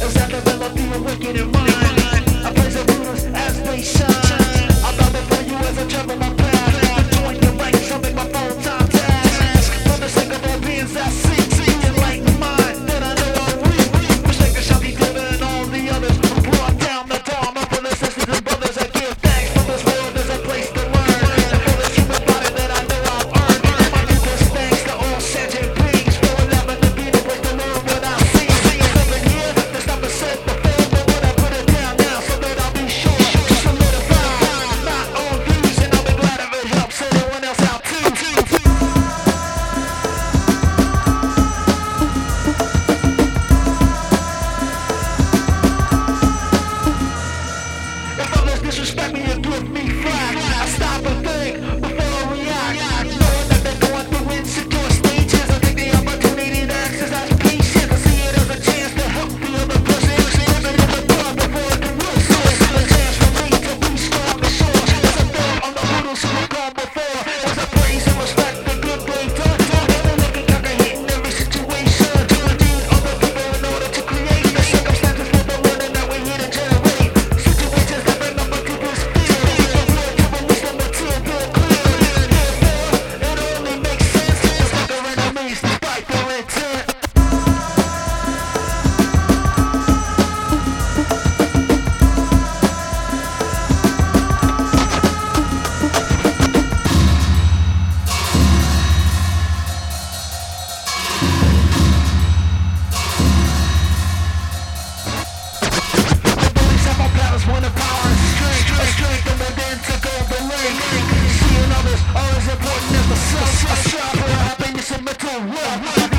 As I develop the awakening mind, I praise the rulers as they shine. I bow before you as I travel my path. To join the ranks, I make my full-time task. For the sake of all beings I seek, the enlightened mind that I know I'm weak. Forsaken shall be given all the others who brought down the Dharma for the sisters and brothers. I give thanks for this world as a place to learn, and for this human body that I know I've earned. My deepest thanks to all sentient beings for allowing to be the place to learn what I see. Living here, there's not been said before, but when I put it down now so that I'll be sure to solidify my own views, and I'll be glad if it helps anyone else out too. If others disrespect me and give me flack, I stop and think before I react. Knowing that they're going through insecure stages, I take the opportunity to exercise patience. I see it as a chance to help the other person. Living in the dark before it can real source. A chance for me to be strong and sure. As I thought on the hoodles who have gone before. As I praise and respect the good they've done. Never looking cocky hit in every situation. To redeem other people in order to create the circumstances for the learning that we're here to generate. Situations that bring up a people's fear. The word to release them until they're clear. Therefore, it only makes sense to conquer enemies despite their intent. One of power and strength, a strength and within to go the length. Seeing others are as important as myself. I strive for happiness and mental wealth.